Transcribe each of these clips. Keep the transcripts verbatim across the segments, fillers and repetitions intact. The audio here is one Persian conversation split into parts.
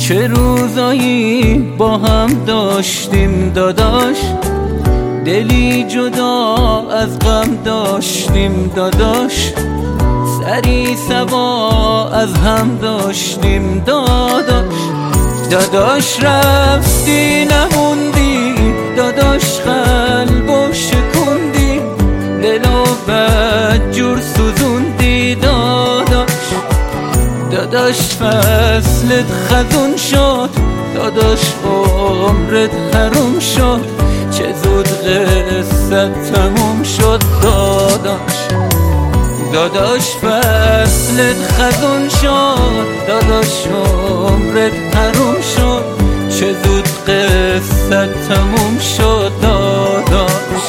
چه روزایی با هم داشتیم داداش، دلی جدا از غم داشتیم داداش، سری سوا از هم داشتیم داداش. داداش رفتی نموندی، داداش قلبو شکوندی، دلو بدجور سوزوندی داداش. داداش فصلت خزون شد، داداش عمرت حروم شد، چه زود قصت تموم شد داداش. داداش فصلت خزون شد، داداش عمرت حروم شد، چه زود قصت تموم شد داداش.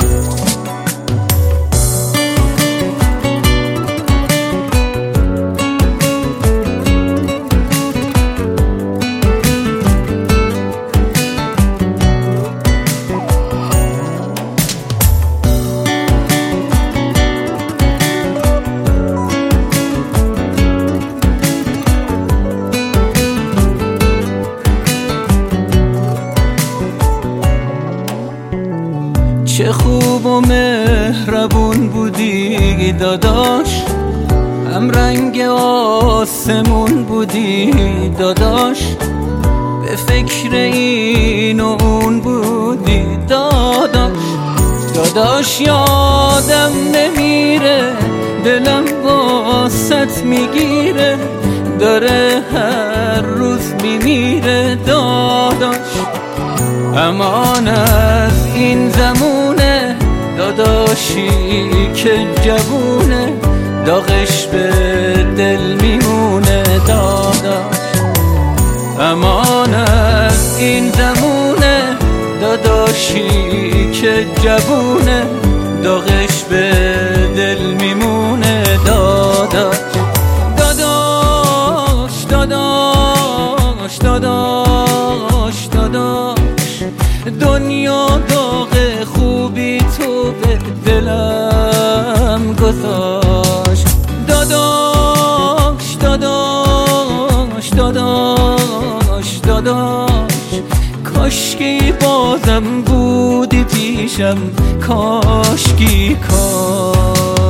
چه خوب و مهربون بودی داداش، هم رنگ آسمون بودی داداش، به فکر این و اون بودی داداش. داداش یادم نمیره، دلم واسط میگیره، داره هر روز میمیره داداش. امان از این زمونه داداشی که جوونه، داغش به دل میمونه داداش. امان از این زمونه داداشی که جوونه، داغش به دل میمونه داداش. داداش داداش داداش داداش، دنیا داغ خوبی تو به دلم گذاشت داداش. داداش داداش داداش، کاشکی بازم بودی پیشم، کاشکی کاش.